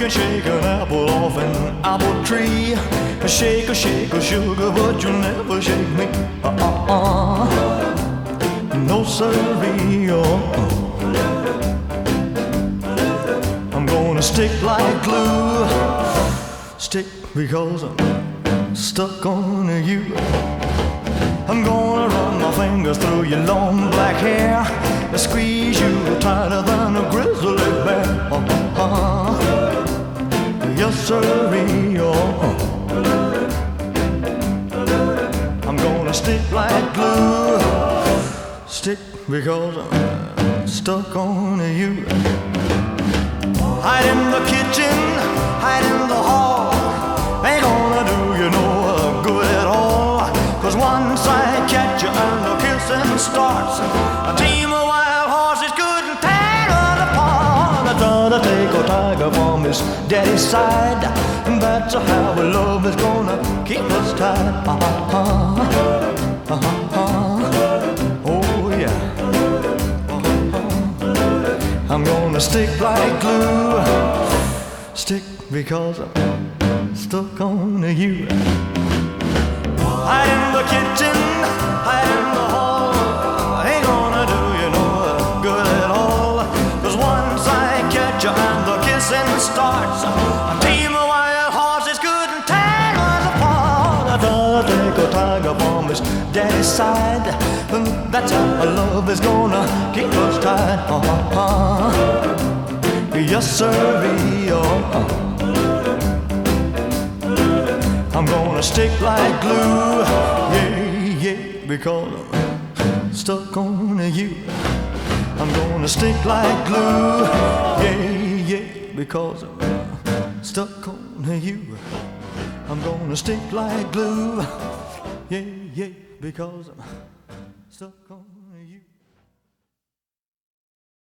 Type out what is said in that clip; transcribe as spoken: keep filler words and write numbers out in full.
shake an apple off an apple tree. Shake a shake a sugar, but you'll never shake me. Uh-uh-uh. No siree. Uh-uh. I'm gonna stick like glue. Stick because I'm stuck on you. I'm gonna run my fingers through your long black hair and squeeze you tighter than a grizzly bear. Uh-huh. Yes, sirree. Uh-huh. I'm gonna stick like glue. Stick because I'm stuck on you. Hide in the kitchen, hide in the hall. Ain't gonna do you no good at all. Cause once I catch you and the kissing starts, a team of wild horses couldn't tear us apart. I try to take a tiger from his daddy's side, and that's how our love is gonna keep us tied. Uh-huh, uh-huh, oh yeah. Uh-huh. I'm gonna stick like glue. Stick because I'm stuck on you. Hide in the kitchen, hide in the hall. Ain't gonna do you no good at all. Cause once I catch you and the kissing starts, a team of wild horses couldn't tear us apart. I try to take a tiger from his daddy's side, and that's how our love is gonna keep us tied. Uh-huh. Yes, sirree. Uh-huh. I'm gonna stick like glue, yeah, yeah, because I'm stuck on you. I'm gonna stick like glue, yeah, yeah, because I'm stuck on you. I'm gonna stick like glue, yeah, yeah, because I'm stuck on you.